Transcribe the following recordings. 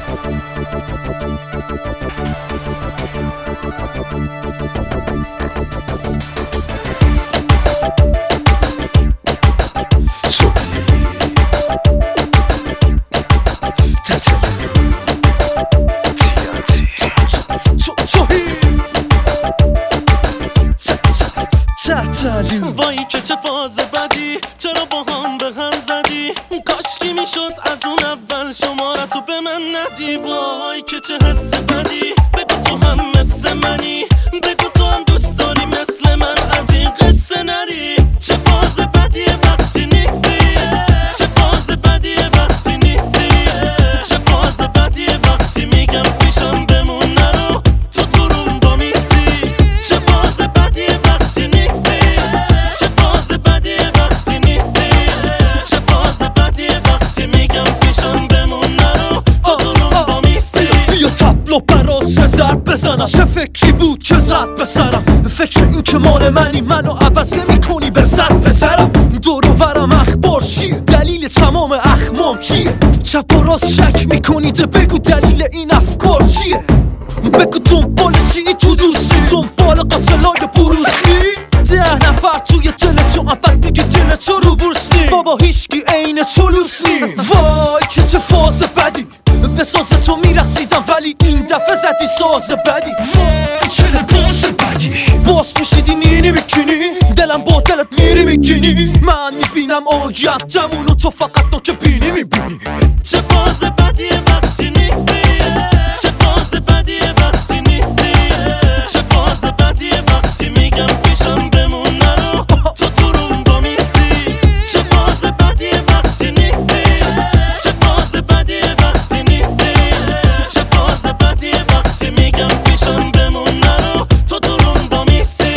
وای که چه فاز بدی، چرا با هم به هم زدی؟ کاشکی میشد از اون اول شمارتو به من ندی. وای که چه حس بدی، بگو تو هم مثل منی، بگو تو هم دوست داری مثل من از این قصه نری. چه فاز بدیه وقتی نیستی، چه فاز بدیه وقتی نیستی، چه فاز بدیه وقتی میگم پیشم بمون نرو تو تو روم با میستی. چه فاز بدیه وقتی نیستی، چه فاز بدیه وقتی نیستی، چه فاز بدیه وقتی میگم پیشم بمون نرو تو تو روم با میستی. بیا تبلو برات سه ضرب بزنم، چه فکری بود که زد به سرم؟ فکر این که مال منی، منو عوض نمی کنی به زد بزرم. دور و برم اخبار چیه؟ دلیل تمام اخمام چیه؟ چپ و راست شک میکنید، بگو دلیل این افکار چیه؟ بگو دنبال چی تو دوستی، دنبال قاتلای بروسی؟ 10 نفر توی دل جو بعد میگه دل تو رو بورس نی. بابا هیچکی عین چلوس نی. وای که چه فاز بدی، به ساز تو میرقصیدم ولی این دفعه زدی ساز بدی. وای چه لباس بدی، باز پوشیدی میری میکنی، دلم با دلت میری میکنی. من میبینم آیندمونو تو فقط نوک بینی میبینی. چه فاز بدیه وقتی نیستی، چه فاز بدیه وقتی نیستی، چه فاز بدیه وقتی میگم پیشم بمون نرو تو تو روم با میستی. چه فاز بدیه وقتی نیستی، چه فاز بدیه وقتی نیستی، چه فاز بدیه وقتی میگم پیشم بمون نرو تو تو روم با میستی.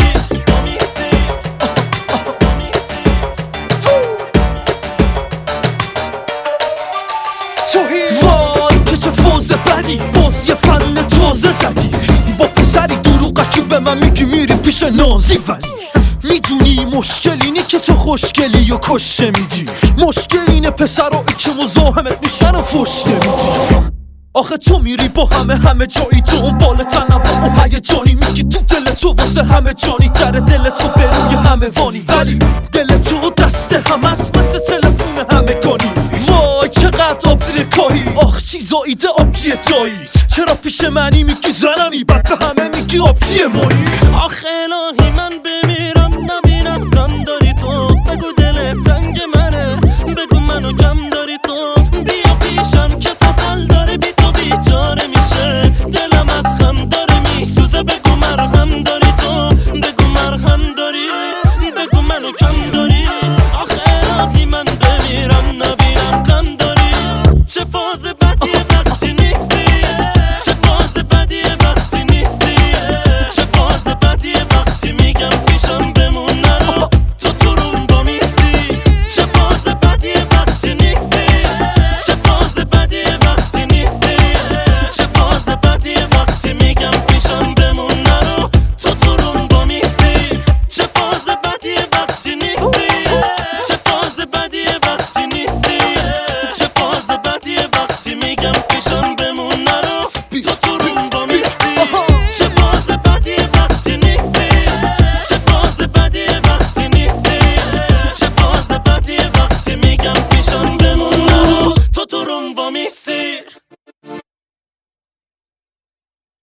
وای که چه فاز بدی، باز یه فن تازه زدی. با پسری دروغکی به من میگی میری پیش نازی، ولی میدونی مشکل اینی که تو خوشگلی و کش نمیدی. مشکل اینه پسرایی که مزاحمت میشن و فش نمیدی. آخه تو میری با همه جایی دنبال تنوع و هیجانی، میگی تو دل تو واسه همه جانی تره، دل تو بروی همه وانی، ولی دل تو دست همه است مثل تلفون همگانی. وای چقدر آبزیر کاهی، آخ چیزایی ده آبجی تایید. چرا پیش منی میگی زنمی، بعد به همه میگی آبجی مایی؟ آخه